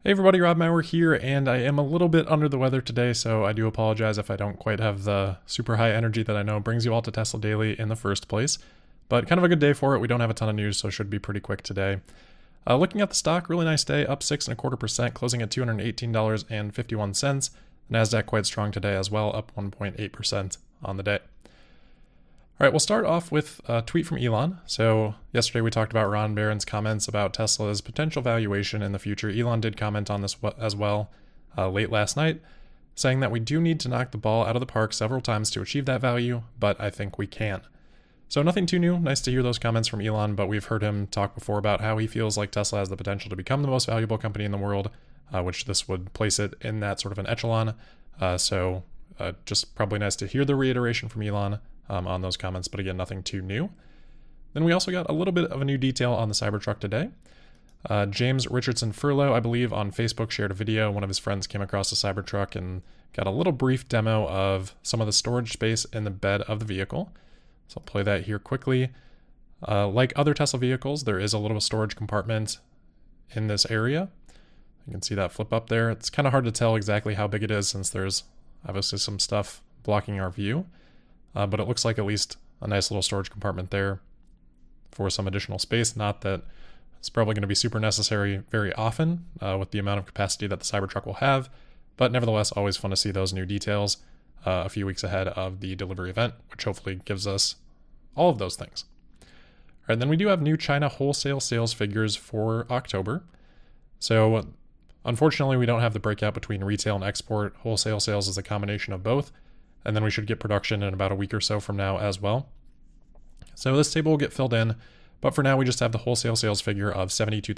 Hey everybody, Rob Maurer here, and I am a little bit under the weather today, so I do apologize if I don't quite have the super high energy that I know brings you all to Tesla Daily in the first place. But kind of a good day for it. We don't have a ton of news, so it should be pretty quick today. Looking at the stock, really nice day, up 6.25%, closing at $218.51. The Nasdaq quite strong today as well, up 1.8% on the day. All right, we'll start off with a tweet from Elon. So yesterday we talked about Ron Barron's comments about Tesla's potential valuation in the future. Elon did comment on this as well late last night, saying that we do need to knock the ball out of the park several times to achieve that value, but I think we can. So nothing too new. Nice to hear those comments from Elon, but we've heard him talk before about how he feels like Tesla has the potential to become the most valuable company in the world, which this would place it in that sort of an echelon. So just probably nice to hear the reiteration from Elon on those comments, but again, nothing too new. Then we also got a little bit of a new detail on the Cybertruck today. James Richardson Furlow, I believe, on Facebook shared a video. One of his friends came across the Cybertruck and got a little brief demo of some of the storage space in the bed of the vehicle. So I'll play that here quickly. Like other Tesla vehicles, there is a little storage compartment in this area. You can see that flip up there. It's kind of hard to tell exactly how big it is since there's obviously some stuff blocking our view. But it looks like at least a nice little storage compartment there for some additional space. Not that it's probably going to be super necessary very often with the amount of capacity that the Cybertruck will have, but nevertheless, always fun to see those new details a few weeks ahead of the delivery event, which hopefully gives us all of those things. All right, then we do have new China wholesale sales figures for October. So unfortunately, we don't have the breakout between retail and export. Wholesale sales is a combination of both. And then we should get production in about a week or so from now as well. So this table will get filled in, but for now we just have the wholesale sales figure of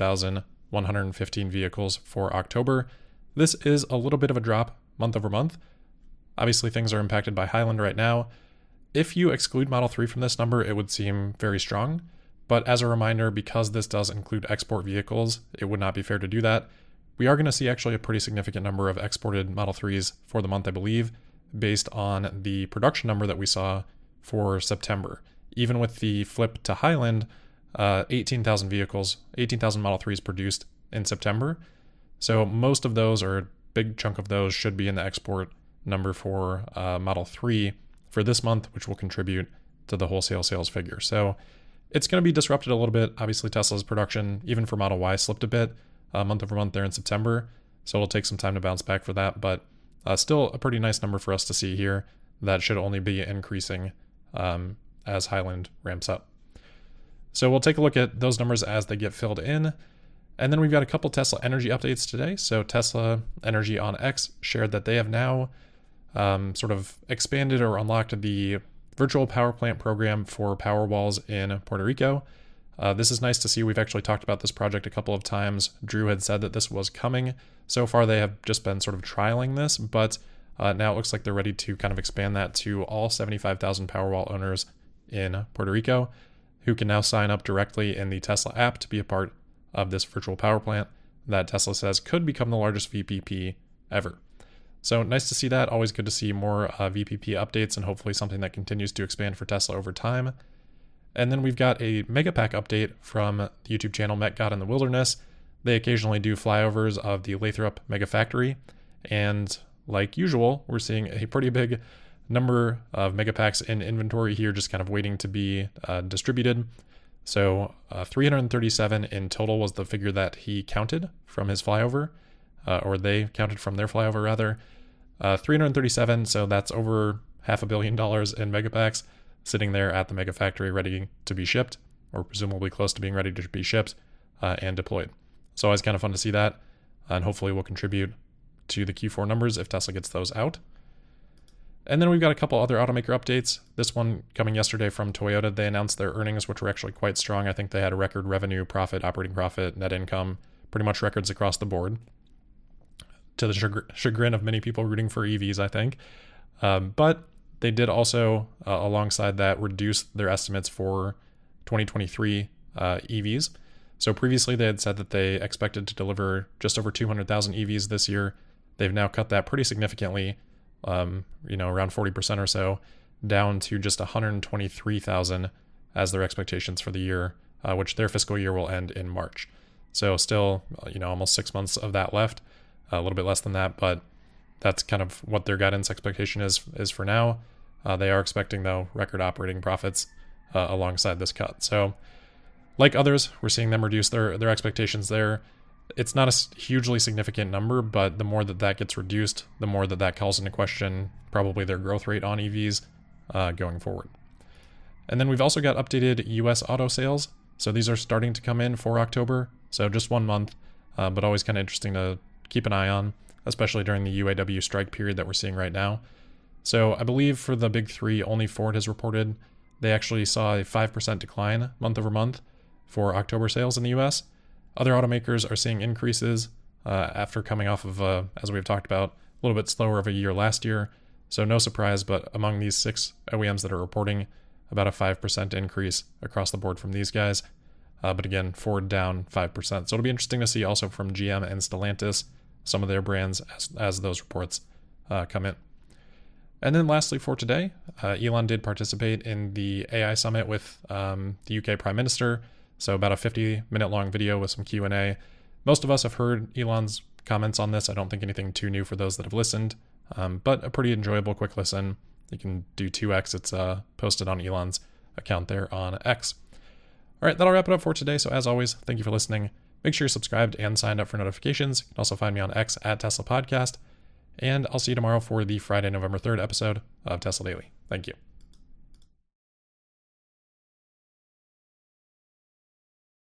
72,115 vehicles for October. This is a little bit of a drop month over month. Obviously things are impacted by Highland right now. If you exclude Model 3 from this number, it would seem very strong. But as a reminder, because this does include export vehicles, it would not be fair to do that. We are going to see actually a pretty significant number of exported Model 3s for the month, I believe, based on the production number that we saw for September. Even with the flip to Highland, 18,000 vehicles, 18,000 Model 3s produced in September. So most of those, or a big chunk of those, should be in the export number for Model 3 for this month, which will contribute to the wholesale sales figure. So it's going to be disrupted a little bit. Obviously, Tesla's production, even for Model Y, slipped a bit month over month there in September. So it'll take some time to bounce back for that, but still a pretty nice number for us to see here. That should only be increasing as Highland ramps up. So we'll take a look at those numbers as they get filled in. And then we've got a couple Tesla Energy updates today. So Tesla Energy on X shared that they have now sort of expanded or unlocked the virtual power plant program for Powerwalls in Puerto Rico. This is nice to see. We've actually talked about this project a couple of times. Drew had said that this was coming. So far, they have just been sort of trialing this, but now it looks like they're ready to kind of expand that to all 75,000 Powerwall owners in Puerto Rico, who can now sign up directly in the Tesla app to be a part of this virtual power plant that Tesla says could become the largest VPP ever. So nice to see that. Always good to see more VPP updates and hopefully something that continues to expand for Tesla over time. And then we've got a Megapack update from the YouTube channel Met God in the Wilderness. They occasionally do flyovers of the Lathrop Megafactory, and like usual, we're seeing a pretty big number of Megapacks in inventory here, just kind of waiting to be distributed. So 337 in total was the figure that he counted from his flyover, or they counted from their flyover rather. 337, so that's over $500 million in Megapacks sitting there at the Megafactory ready to be shipped, or presumably close to being ready to be shipped and deployed. So always kind of fun to see that, and hopefully will contribute to the Q4 numbers if Tesla gets those out. And then we've got a couple other automaker updates. This one coming yesterday from Toyota. They announced their earnings, which were actually quite strong. I think they had a record revenue, profit, operating profit, net income, pretty much records across the board, to the chagrin of many people rooting for EVs, I think. But they did also, alongside that, reduce their estimates for 2023 EVs. So previously they had said that they expected to deliver just over 200,000 EVs this year. They've now cut that pretty significantly, around 40% or so, down to just 123,000 as their expectations for the year, which their fiscal year will end in March. So still, almost 6 months of that left, a little bit less than that, but that's kind of what their guidance expectation is for now. They are expecting, though, record operating profits alongside this cut. So like others, we're seeing them reduce their expectations there. It's not a hugely significant number, but the more that gets reduced, the more that calls into question probably their growth rate on EVs going forward. And then we've also got updated US auto sales. So these are starting to come in for October. So just 1 month, but always kind of interesting to keep an eye on, especially during the UAW strike period that we're seeing right now. So I believe for the big three, only Ford has reported they actually saw a 5% decline month over month for October sales in the US. Other automakers are seeing increases after coming off of, as we've talked about, a little bit slower of a year last year. So no surprise, but among these 6 OEMs that are reporting, about a 5% increase across the board from these guys. But again, Ford down 5%. So it'll be interesting to see also from GM and Stellantis, some of their brands as those reports come in. And then lastly for today, Elon did participate in the AI Summit with the UK Prime Minister. So about a 50-minute long video with some Q&A. Most of us have heard Elon's comments on this. I don't think anything too new for those that have listened, but a pretty enjoyable quick listen. You can do 2x. It's posted on Elon's account there on X. All right, that'll wrap it up for today. So as always, thank you for listening. Make sure you're subscribed and signed up for notifications. You can also find me on X at Tesla Podcast. And I'll see you tomorrow for the Friday, November 3rd episode of Tesla Daily. Thank you.